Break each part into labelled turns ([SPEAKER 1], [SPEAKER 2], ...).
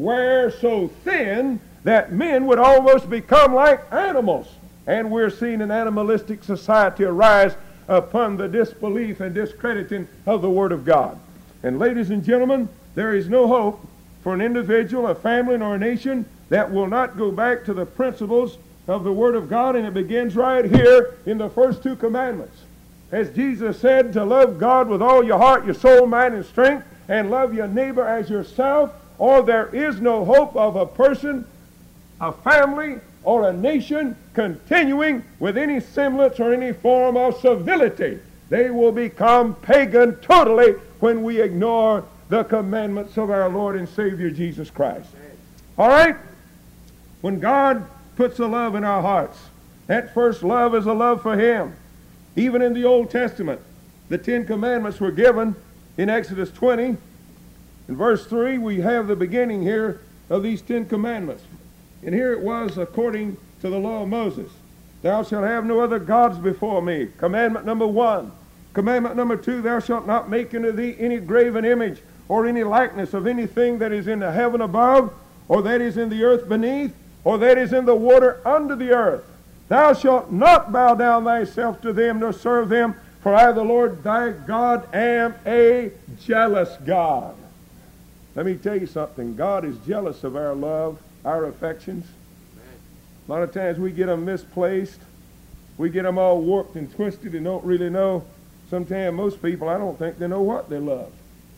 [SPEAKER 1] wear so thin that men would almost become like animals. And we're seeing an animalistic society arise upon the disbelief and discrediting of the Word of God. And ladies and gentlemen, there is no hope for an individual, a family, nor a nation that will not go back to the principles of the Word of God, and it begins right here in the first two commandments. As Jesus said, to love God with all your heart, your soul, mind, and strength, and love your neighbor as yourself, or there is no hope of a person, a family, or a nation continuing with any semblance or any form of civility. They will become pagan totally when we ignore the commandments of our Lord and Savior Jesus Christ. All right? When God puts a love in our hearts, that first love is a love for Him. Even in the Old Testament, the Ten Commandments were given in Exodus 20. In verse 3, we have the beginning here of these Ten Commandments. And here it was according to the law of Moses. Thou shalt have no other gods before me. Commandment number 1. Commandment number 2, thou shalt not make unto thee any graven image or any likeness of anything that is in the heaven above, or that is in the earth beneath, or that is in the water under the earth. Thou shalt not bow down thyself to them, nor serve them, for I, the Lord thy God, am a jealous God. Let me tell you something. God is jealous of our love, our affections. A lot of times we get them misplaced. We get them all warped and twisted and don't really know. Sometimes most people, I don't think they know what they love.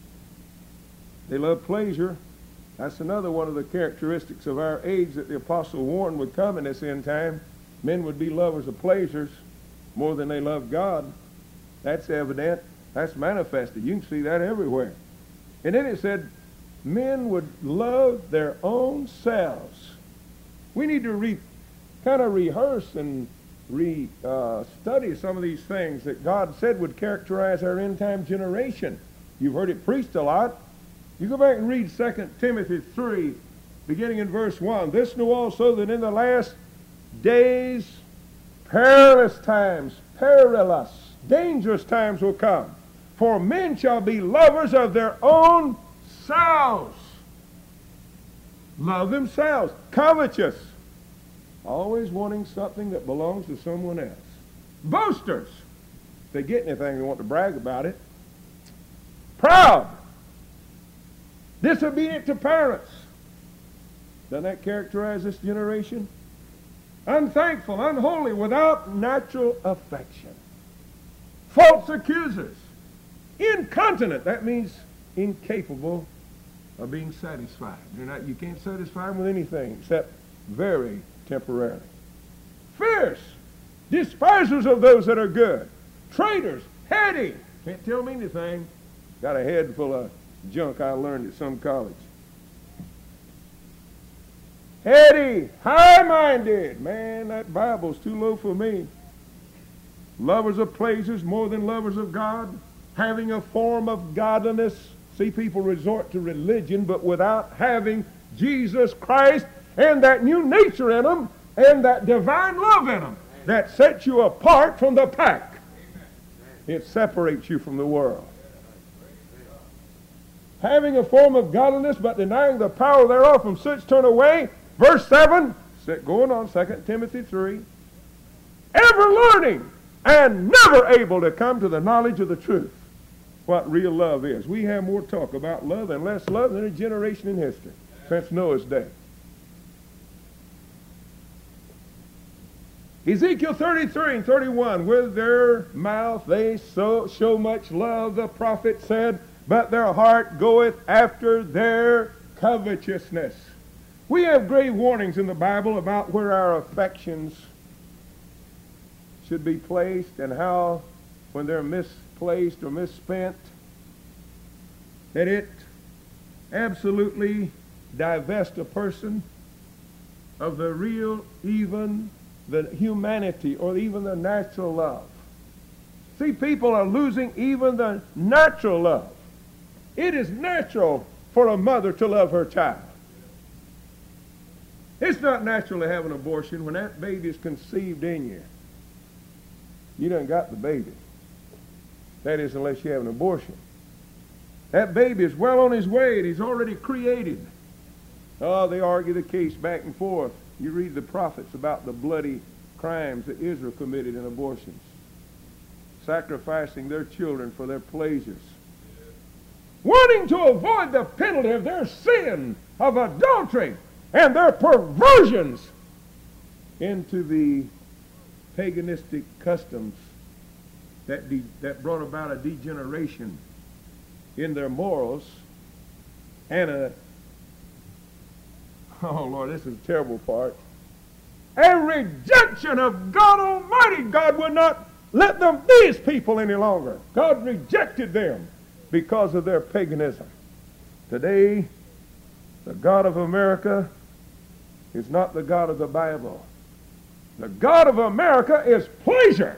[SPEAKER 1] They love pleasure. That's another one of the characteristics of our age that the Apostle warned would come in this end time. Men would be lovers of pleasures more than they love God. That's evident. That's manifested. You can see that everywhere. And then it said, men would love their own selves. We need to kind of rehearse and study some of these things that God said would characterize our end-time generation. You've heard it preached a lot. You go back and read 2 Timothy 3, beginning in verse 1. This know also that in the last days perilous, dangerous times will come. For men shall be lovers of their own selves. Love themselves. Covetous. Always wanting something that belongs to someone else. Boasters. If they get anything, they want to brag about it. Proud. Disobedient to parents. Doesn't that characterize this generation? Unthankful, unholy, without natural affection. False accusers. Incontinent. That means incapable of being satisfied. You can't satisfy them with anything except very temporarily. Fierce. Despisers of those that are good. Traitors. Heady. Can't tell me anything. Got a head full of junk I learned at some college. Heady, high-minded. Man, that Bible's too low for me. Lovers of pleasures more than lovers of God. Having a form of godliness. See, people resort to religion, but without having Jesus Christ and that new nature in them and that divine love in them that sets you apart from the pack. It separates you from the world. Having a form of godliness, but denying the power thereof, from such turn away. Verse 7, going on, 2 Timothy 3. Ever learning and never able to come to the knowledge of the truth. What real love is. We have more talk about love and less love than any generation in history since Noah's day. Ezekiel 33 and 31, with their mouth they show much love, the prophet said, but their heart goeth after their covetousness. We have grave warnings in the Bible about where our affections should be placed and how, when they're misplaced or misspent, that it absolutely divests a person of the real, even the humanity or even the natural love. See, people are losing even the natural love. It is natural for a mother to love her child. It's not natural to have an abortion when that baby is conceived in you. You done got the baby. That is, unless you have an abortion. That baby is well on his way and he's already created Oh, they argue the case back and forth. You read the prophets about the bloody crimes that Israel committed in abortions, sacrificing their children for their pleasures, wanting to avoid the penalty of their sin of adultery and their perversions into the paganistic customs that brought about a degeneration in their morals and oh Lord, this is a terrible part, a rejection of God Almighty. God would not let them be His people any longer. God rejected them because of their paganism. Today, the God of America is not the God of the Bible. The God of America is pleasure.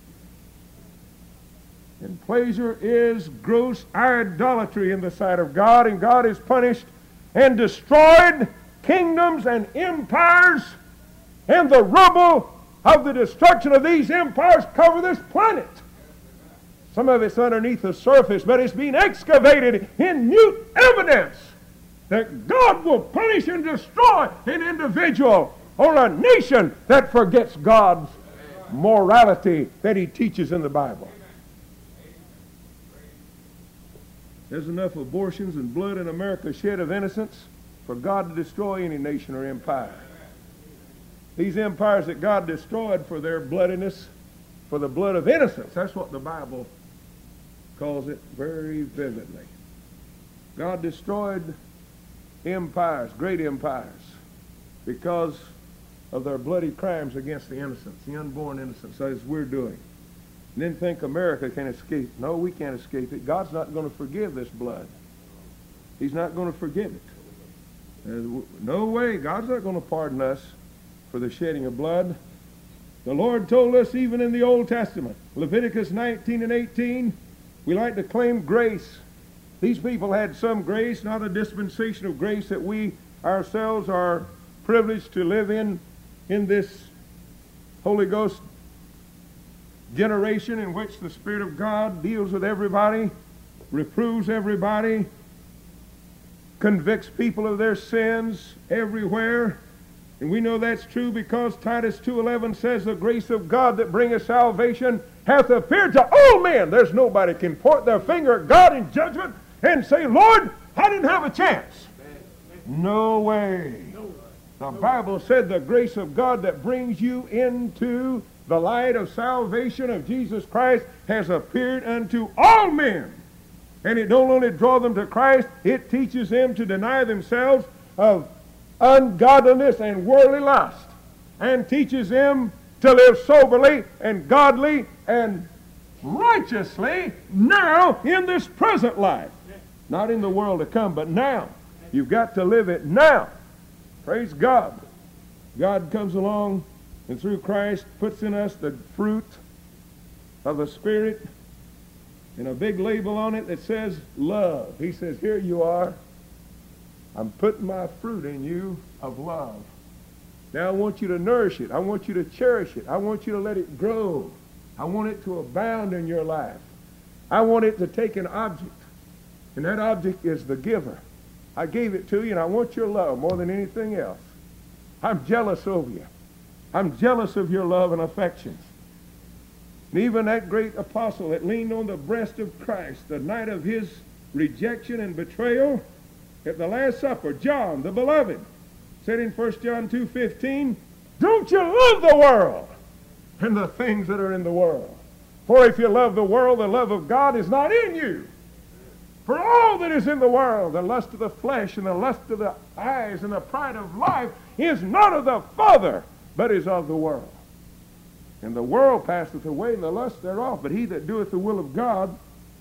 [SPEAKER 1] And pleasure is gross idolatry in the sight of God, and God has punished and destroyed kingdoms and empires, and the rubble of the destruction of these empires cover this planet. Some of it's underneath the surface, but it's being excavated in mute evidence that God will punish and destroy an individual or a nation that forgets God's morality that He teaches in the Bible. There's enough abortions and blood in America shed of innocence for God to destroy any nation or empire. These empires that God destroyed for their bloodiness, for the blood of innocence, that's what the Bible calls it very vividly. God destroyed empires, great empires, because of their bloody crimes against the innocents, the unborn innocents, as we're doing. And then think America can escape. No, we can't escape it. God's not going to forgive this blood. He's not going to forgive it. There's no way. God's not going to pardon us for the shedding of blood. The Lord told us even in the Old Testament, Leviticus 19 and 18, we like to claim grace. These people had some grace, not a dispensation of grace that we ourselves are privileged to live in this Holy Ghost generation in which the Spirit of God deals with everybody, reproves everybody, convicts people of their sins everywhere. And we know that's true because Titus 2:11 says the grace of God that bringeth salvation hath appeared to all men. There's nobody can point their finger at God in judgment and say, Lord, I didn't have a chance. No way. The Bible said the grace of God that brings you into the light of salvation of Jesus Christ has appeared unto all men. And it don't only draw them to Christ, it teaches them to deny themselves of ungodliness and worldly lust, and teaches them to live soberly and godly and righteously now in this present life. Not in the world to come, but now. You've got to live it now. Praise God. God comes along and through Christ puts in us the fruit of the Spirit and a big label on it that says love. He says, here you are. I'm putting my fruit in you of love. Now I want you to nourish it. I want you to cherish it. I want you to let it grow. I want it to abound in your life. I want it to take an object, and that object is the giver. I gave it to you, and I want your love more than anything else. I'm jealous over you. I'm jealous of your love and affections. And even that great apostle that leaned on the breast of Christ the night of his rejection and betrayal at the Last Supper, John, the beloved, said in 1 John 2:15, don't you love the world and the things that are in the world? For if you love the world, the love of God is not in you. For all that is in the world, the lust of the flesh and the lust of the eyes and the pride of life, is not of the Father, but is of the world. And the world passeth away, and the lust thereof, but he that doeth the will of God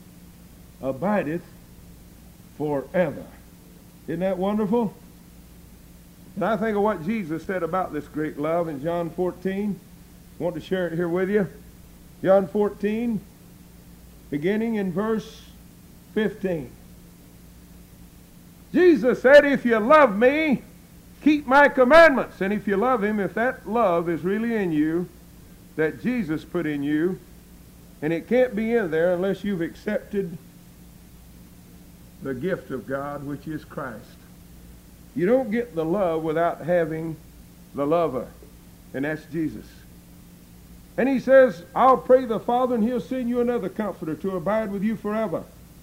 [SPEAKER 1] abideth forever. Isn't that wonderful? And I think of what Jesus said about this great love in John 14. I want to share it here with you. John 14, beginning in verse 15. Jesus said, if you love me, keep my commandments. And if you love him, if that love is really in you, that Jesus put in you, and it can't be in there unless you've accepted the gift of God, which is Christ. You don't get the love without having the lover, and that's Jesus. And he says, I'll pray the Father, and he'll send you another comforter to abide with you forever.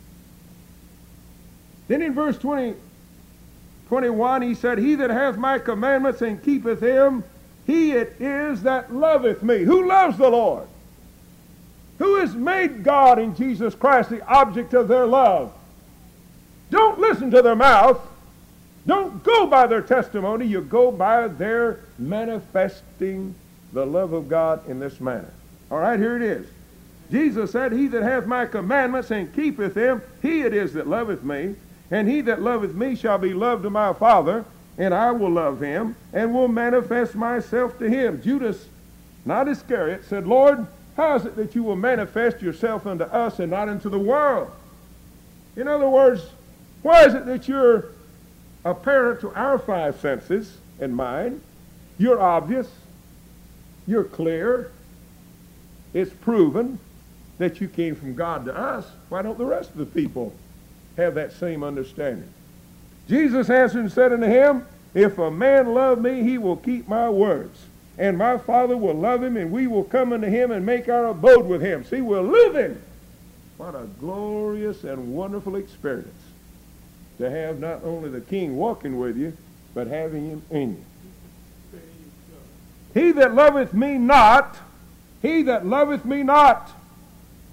[SPEAKER 1] Then in verse 21, he said, he that hath my commandments and keepeth them, he it is that loveth me. Who loves the Lord? Who has made God in Jesus Christ the object of their love? Don't listen to their mouth. Don't go by their testimony. You go by their manifesting the love of God in this manner. All right, here it is. Jesus said, he that hath my commandments and keepeth them, he it is that loveth me. And he that loveth me shall be loved of my Father, and I will love him, and will manifest myself to him. Judas, not Iscariot, said, Lord, how is it that you will manifest yourself unto us and not unto the world? In other words, why is it that you're apparent to our five senses and mind? You're obvious. You're clear. It's proven that you came from God to us. Why don't the rest of the people have that same understanding? Jesus answered and said unto him, if a man love me, he will keep my words. And my Father will love him, and we will come unto him and make our abode with him. See, we're living. What a glorious and wonderful experience to have not only the King walking with you, but having him in you. He that loveth me not